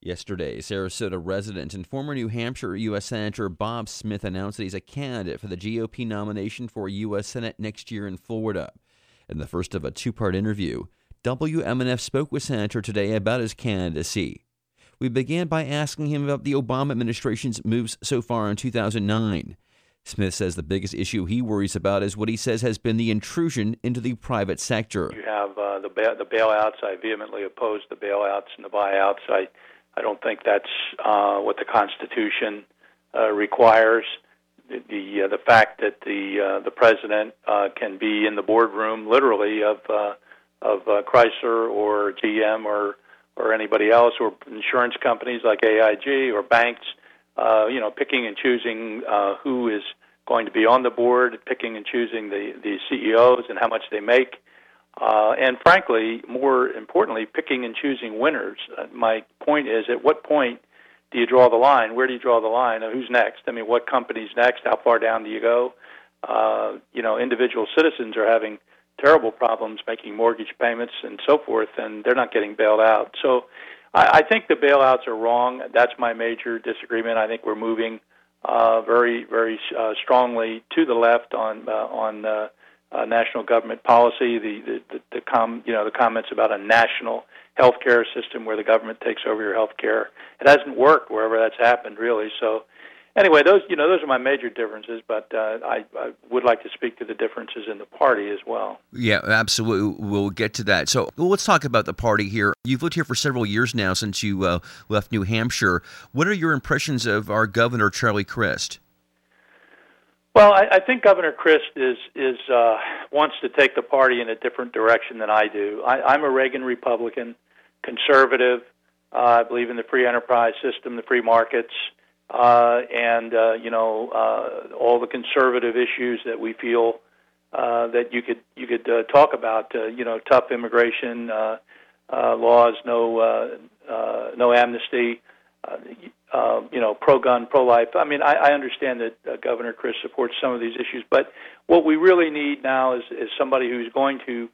Yesterday, Sarasota resident and former New Hampshire U.S. Senator Bob Smith announced that he's a candidate for the GOP nomination for U.S. Senate next year in Florida. In the first of a two-part interview, WMNF spoke with Senator today about his candidacy. We began by asking him about the Obama administration's moves so far in 2009. Smith says the biggest issue he worries about is what he says has been the intrusion into the private sector. You have the bailouts. I vehemently oppose the bailouts and the buyouts. I don't think that's what the Constitution requires. The fact that the president can be in the boardroom, literally, of Chrysler or GM or anybody else, or insurance companies like AIG or banks, picking and choosing who is going to be on the board, picking and choosing the CEOs and how much they make. And frankly, more importantly, picking and choosing winners. My point is, at what point do you draw the line? Where do you draw the line? Who's next? I mean, what company's next? How far down do you go? Individual citizens are having terrible problems making mortgage payments and so forth, and they're not getting bailed out. So I think the bailouts are wrong. That's my major disagreement. I think we're moving very, very strongly to the left on national government policy. The comments about a national health care system where the government takes over your health care. It hasn't worked wherever that's happened, really. So anyway, those are my major differences, but I would like to speak to the differences in the party as well. Yeah, absolutely. We'll get to that. So let's talk about the party here. You've lived here for several years now since you left New Hampshire. What are your impressions of our governor, Charlie Crist? Well, I think Governor Crist is wants to take the party in a different direction than I do. I'm a Reagan Republican, conservative. I believe in the free enterprise system, the free markets, and all the conservative issues that we feel that you could talk about. Tough immigration laws, no amnesty. Pro-gun, pro-life. I mean, I understand that Governor Crist supports some of these issues, but what we really need now is somebody who's going to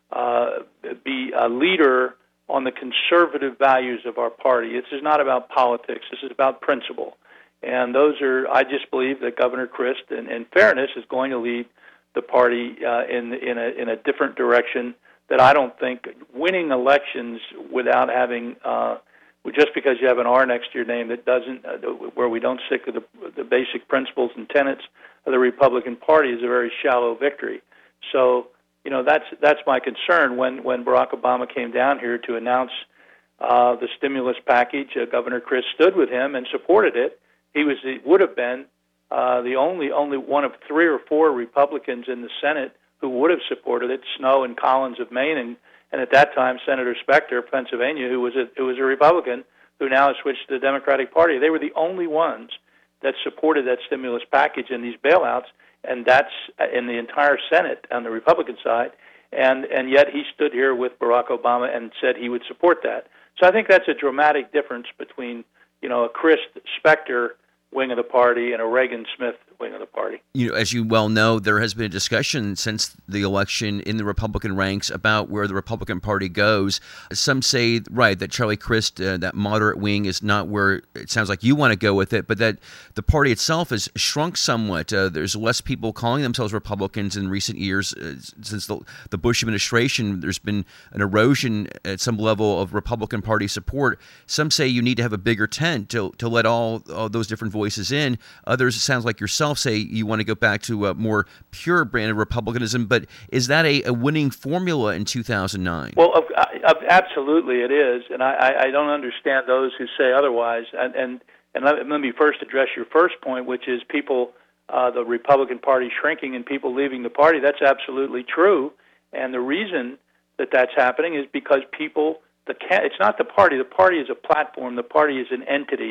be a leader on the conservative values of our party. This is not about politics. This is about principle. And I just believe that Governor Crist, in fairness, is going to lead the party in a different direction that I don't think winning elections without having just because you have an R next to your name that doesn't, where we don't stick to the basic principles and tenets of the Republican Party is a very shallow victory. So, that's my concern. When Barack Obama came down here to announce the stimulus package, Governor Crist stood with him and supported it. He would have been the only one of 3 or 4 Republicans in the Senate who would have supported it. Snowe and Collins of Maine, and at that time, Senator Specter of Pennsylvania, who was a Republican, who now has switched to the Democratic Party. They were the only ones that supported that stimulus package and these bailouts, and that's in the entire Senate on the Republican side. And yet he stood here with Barack Obama and said he would support that. So I think that's a dramatic difference between a Crist-Specter wing of the party and a Reagan-Smith wing of the party. As you well know, there has been a discussion since the election in the Republican ranks about where the Republican Party goes. Some say, right, that Charlie Crist, that moderate wing, is not where it sounds like you want to go with it, but that the party itself has shrunk somewhat. There's less people calling themselves Republicans in recent years. Since the Bush administration, there's been an erosion at some level of Republican Party support. Some say you need to have a bigger tent to let all those different voices in. Others, it sounds like yourself, say you want to go back to a more pure brand of republicanism, but is that a winning formula in 2009? Well, absolutely it is, and I don't understand those who say otherwise. And let me first address your first point, which is people, the Republican Party shrinking and people leaving the party. That's absolutely true, and the reason that that's happening is because people, it's not the party. The party is a platform. The party is an entity.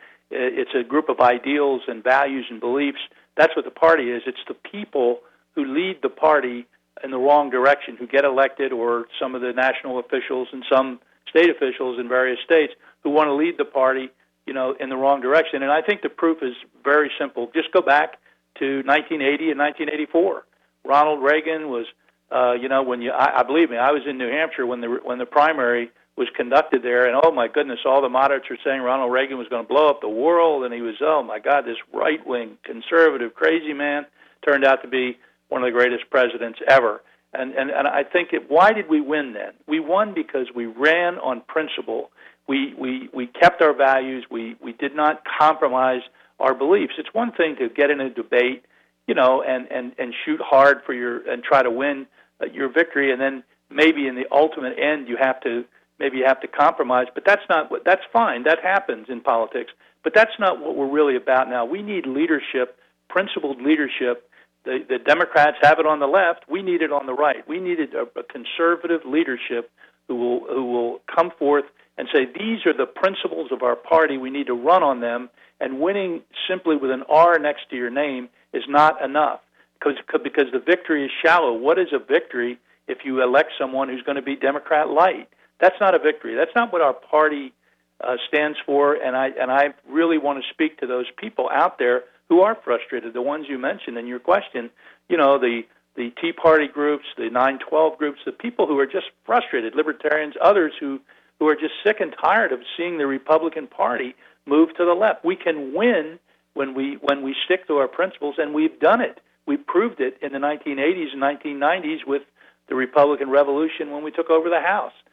It's a group of ideals and values and beliefs. That's what the party is. It's the people who lead the party in the wrong direction, who get elected, or some of the national officials and some state officials in various states who want to lead the party, in the wrong direction. And I think the proof is very simple. Just go back to 1980 and 1984. Ronald Reagan was, believe me, I was in New Hampshire when the primary was conducted there, and oh my goodness, all the moderates were saying Ronald Reagan was going to blow up the world, and he was, oh my God, this right-wing, conservative, crazy man turned out to be one of the greatest presidents ever. And I think, why did we win then? We won because we ran on principle. We kept our values. We did not compromise our beliefs. It's one thing to get in a debate, and shoot hard and try to win your victory, and then maybe in the ultimate end you have to compromise. But that's fine. That happens in politics. But that's not what we're really about now. We need leadership, principled leadership. The Democrats have it on the left. We need it on the right. We needed a conservative leadership who will come forth and say, these are the principles of our party. We need to run on them. And winning simply with an R next to your name is not enough because the victory is shallow. What is a victory if you elect someone who's going to be Democrat light? That's not a victory. That's not what our party stands for. And I really want to speak to those people out there who are frustrated, the ones you mentioned in your question, the Tea Party groups, the 9/12 groups, the people who are just frustrated, libertarians, others who are just sick and tired of seeing the Republican Party move to the left. We can win when we stick to our principles, and we've done it. We proved it in the 1980s and 1990s with the Republican Revolution when we took over the House.